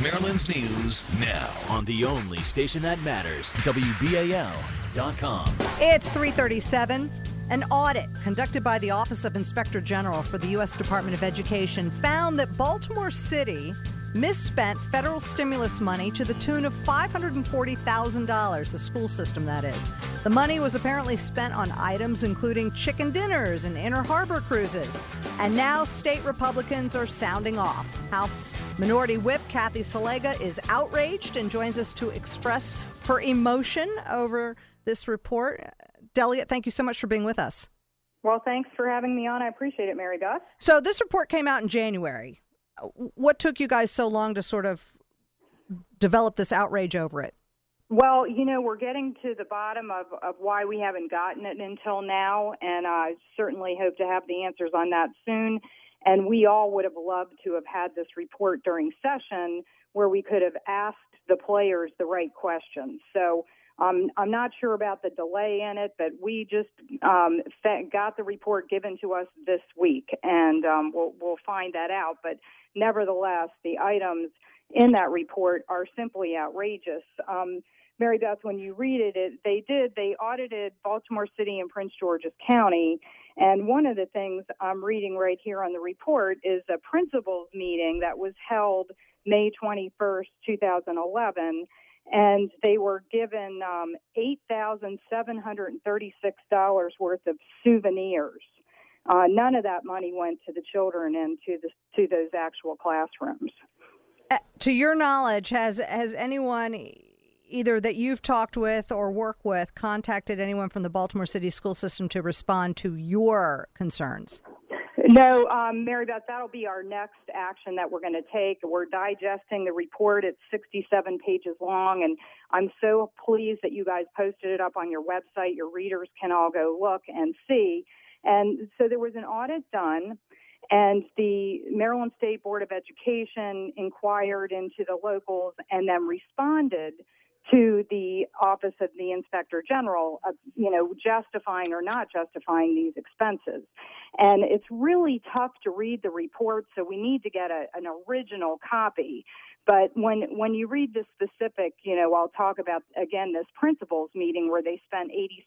Maryland's news now on the only station that matters, WBAL.com. It's 3:37. An audit conducted by the Office of Inspector General for the U.S. Department of Education found that Baltimore City misspent federal stimulus money to the tune of $540,000, the school system, that is. The money was apparently spent on items including chicken dinners and inner harbor cruises. And now state Republicans are sounding off. House Minority Whip Kathy Salega is outraged and joins us to express her emotion over this report. Delegate, thank you so much for being with us. Well, thanks for having me on. I appreciate it, Mary Beth. So this report came out in January. What took you guys so long to sort of develop this outrage over it? Well, we're getting to the bottom of why we haven't gotten it until now, and I certainly hope to have the answers on that soon. And we all would have loved to have had this report during session where we could have asked the players the right questions. So I'm not sure about the delay in it, but we just got the report given to us this week, and we'll find that out. But nevertheless, the items in that report are simply outrageous. Mary Beth, when you read it, they audited Baltimore City and Prince George's County, and one of the things I'm reading right here on the report is a principals meeting that was held May 21st, 2011, and they were given $8,736 worth of souvenirs. None of that money went to the children and to those actual classrooms. To your knowledge, has anyone, either that you've talked with or work with, contacted anyone from the Baltimore City school system to respond to your concerns? No, Mary Beth, that'll be our next action that we're going to take. We're digesting the report. It's 67 pages long, and I'm so pleased that you guys posted it up on your website. Your readers can all go look and see. And so there was an audit done, and the Maryland State Board of Education inquired into the locals and then responded to the Office of the Inspector General, justifying or not justifying these expenses. And it's really tough to read the report, so we need to get an original copy. But when you read the specific, I'll talk about, again, this principals meeting where they spent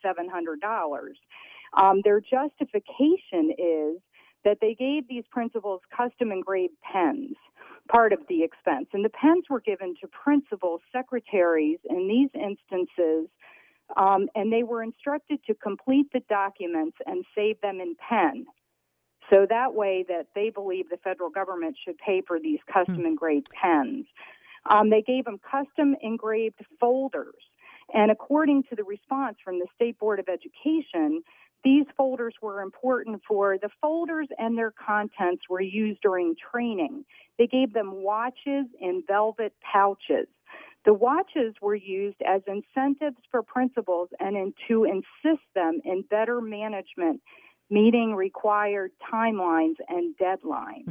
$8,700. Their justification is that they gave these principals custom engraved pens, part of the expense. And the pens were given to principal secretaries in these instances, and they were instructed to complete the documents and save them in pen. So that way that they believe the federal government should pay for these custom engraved pens. They gave them custom engraved folders. And according to the response from the State Board of Education, these folders were important for the folders and their contents were used during training. They gave them watches in velvet pouches. The watches were used as incentives for principals and to insist them in better management, meeting required timelines and deadlines.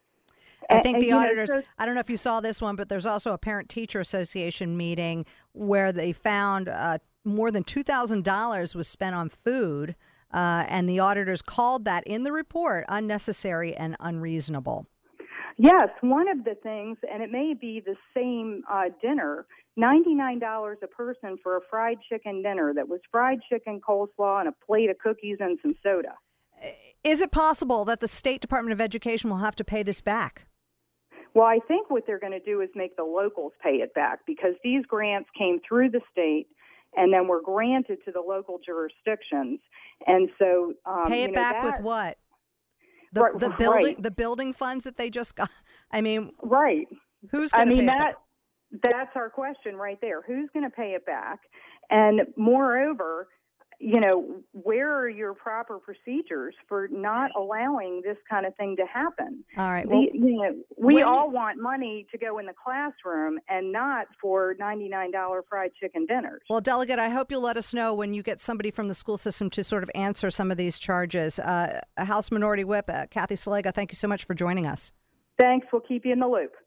I think the auditors, I don't know if you saw this one, but there's also a Parent-Teacher Association meeting where they found more than $2,000 was spent on food, and the auditors called that in the report unnecessary and unreasonable. Yes, one of the things, and it may be the same dinner, $99 a person for a fried chicken dinner that was fried chicken, coleslaw, and a plate of cookies and some soda. Is it possible that the State Department of Education will have to pay this back? Well, I think what they're going to do is make the locals pay it back because these grants came through the state and then were granted to the local jurisdictions. And so pay it back with what? The building funds that they just got. I mean, right. Who's going to pay it back? That's our question right there. Who's going to pay it back? And moreover, where are your proper procedures for not allowing this kind of thing to happen? All right. Well, we all want money to go in the classroom and not for $99 fried chicken dinners. Well, Delegate, I hope you'll let us know when you get somebody from the school system to sort of answer some of these charges. House Minority Whip Kathy Salega, thank you so much for joining us. Thanks. We'll keep you in the loop.